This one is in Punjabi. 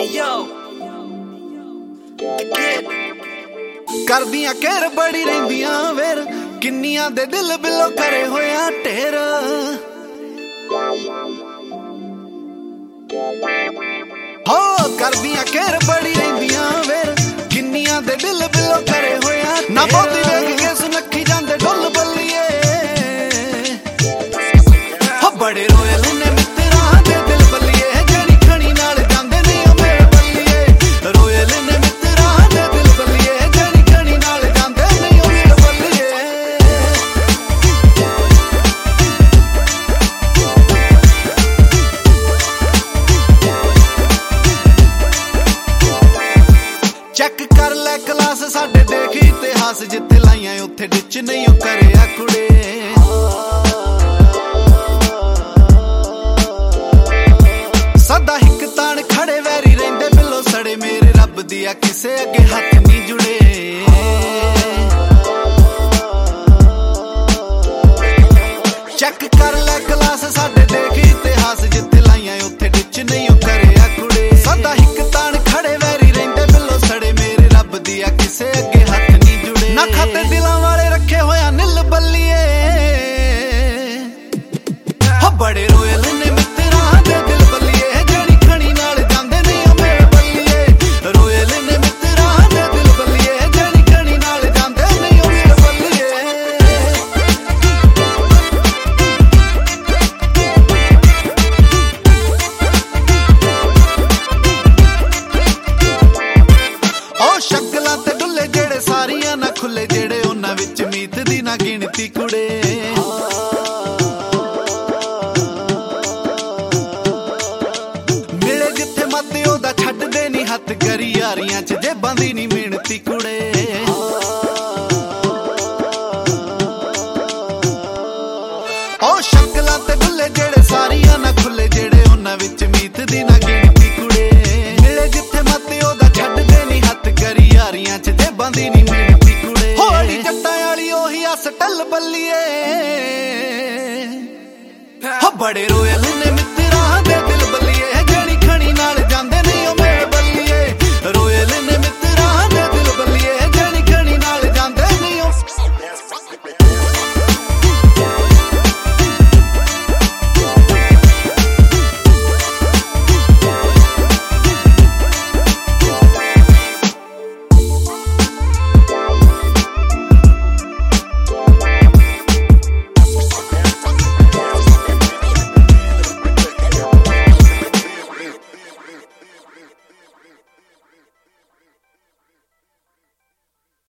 ਕਰਦੀਆਂ ਕਹਿਰ ਬੜੀ ਰਹਿੰਦੀਆਂ ਵੇਰ ਕਿੰਨੀਆਂ ਦੇ ਦਿਲ ਬਿਲੋ ਕਰੇ ਹੋਇਆ ਢੇਰ ਹੋ ਕਰਦੀਆਂ ਕਹਿਰ ਬੜੀ ਰਹਿੰਦੀਆਂ ਵੇਰ ਕਿੰਨੀਆਂ ਦੇ ਦਿਲ ਬਿਲੋ ਕਰੇ ਹੋਇਆ ਨਾ ਬਹੁਤੀ ਵੇਖ ਕੇ ਸੁਨੱਖੀ ਜਾਂਦੇ ਡੁੱਲ ਬੱਲੀਏ ਹੋ ਬੜੇ ਰੋਇਲ ਨੇ ਮਿੱਤਰਾਂ ਦੇ ਦਿਲ ਬੱਲੀਏ ਜਿਹੜੀ ਖਣੀ ਨਾਲ ਜਾਂਦੇ ਨੇ ਉਹ ਮੇਰੇ ਬੱਲੀਏ ਰੋਇਲ ਨੇ ਮਿੱਤਰਾਂ ਦੇ ਦਿਲ ਬੱਲੀਏ ਜਿਹੜੀ ਖਣੀ ਨਾਲ ਜਾਂਦੇ ਨੇ ਉਹ ਮੇਰੇ ਬੱਲੀਏ ਚੈੱਕ ਕਰ ਲੈ ਕਲਾਸ ਸਾਡੇ ਦੇਖ ਇਤਿਹਾਸ ਜਿੱਥੇ ਲਾਈਆਂ ਉੱਥੇ ਡਿੱਚ ਨਹੀਂ ਉਹ ਕਰਿਆ ਕੁੜੇ ਸਦਾ ਹਿੱਕ ਤਾਣ ਖੜੇ ਵੈਰੀ ਰਹਿੰਦੇ ਬਿੱਲੋ ਸੜੇ ਮੇਰੇ ਰੱਬ ਦੀ ਆ ਕਿਸੇ ਅੱਗੇ ਹੱਥ ਨਹੀਂ ਜੁੜੇ ਚੈੱਕ ਕਰ ਲੈ ਕਲਾਸ ਸਾਡੇ ਦੇਖ ਇਤਿਹਾਸ ਜਿੱਥੇ ਲਾਈਆਂ ਉੱਥੇ ਡਿੱਚ ਨਹੀਂ ਉਹ ਕਰਿਆ ਕੁੜੇ ਸਦਾ ਹਿੱਕ ਤਾਣ ਖੜੇ ਵੈਰੀ ਰਹਿੰਦੇ ਬਿੱਲੋ ਸੜੇ ਮੇਰੇ ਰੱਬ ਦੀ ਆ ਕਿਸੇ ਅੱਗੇ ਹੱਥ ਨਹੀਂ ਜੁੜੇ ਨਾ ਖਾਤੇ ਦਿਲਾਂ ਵਾਲੇ ਰੱਖੇ ਹੋਇਆ ਨਿੱਲ ਬੱਲੀਏ ਹੋ ਬੜੇ ਰੋਇਲ ਨੇ ਮਿੱਤਰਾਂ ਦੇ ਦਿਲ ਬੱਲੀਏ ਜਿਹੜੀ ਖਣੀ ਨਾਲ ਜਾਂਦੇ ਨੇ ਉਹ ਮੇਰੇ ਬੱਲੀਏ ਰੋਇਲ ਨੇ ਮਿੱਤਰਾਂ ਦੇ ਦਿਲ ਬੱਲੀਏ ਜਿਹੜੀ ਖਣੀ ਨਾਲ ਜਾਂਦੇ ਨੇ ਉਹ ਮੇਰੇ ਬੱਲੀਏ ਉਹ ਸ਼ਕਲਾਂ ਤੇ ਡੁੱਲੇ ਜਿਹੜੇ ਸਾਰੀਆਂ ਨਾ ਖੁੱਲੇ ਜਿਹੜੇ ਉਹਨਾਂ ਵਿੱਚ ਮੀਤ ਦੀ ਨਾ ਗਿਣਤੀ ਕੁੜੇ ਮਿਲੇ ਜਿੱਥੇ ਮੱਤ ਉਹਦਾ ਛੱਡਦੇ ਨੀ ਹੱਥ ਕਰੀ ਯਾਰੀਆਂ ਚ ਜੇਬਾਂ ਦੀ ਨੀ ਮਿਹਨਤੀ ਕੁੜੇ ਉਹ ਸ਼ਕਲਾਂ ਤੇ ਡੁੱਲੇ ਜਿਹੜੇ ਸਾਰੀਆਂ ਨਾ ਖੁੱਲੇ ਜਿਹੜੇ ਉਹਨਾਂ ਵਿੱਚ ਮੀਤ ਦੀ ਨਾ ਗਿਣਤੀ ਕੁੜੇ ਮਿਲੇ ਜਿੱਥੇ ਮੱਤ ਉਹਦਾ ਛੱਡਦੇ ਨੀ ਹੱਥ ਕਰੀ ਯਾਰੀਆਂ ਚ ਜੇਬਾਂ ਦੀ ਨੀ ਮਿਹਨਤੀ ਕੁੜੇ ਹੋਲੀ ਜੱਟਾਂ ਵਾਲੀ ਉਹੀ ਅਸ ਟੱਲ ਬੱਲੀਏ ਹੋ ਬੜੇ ਰੋਇਲ ਨੇ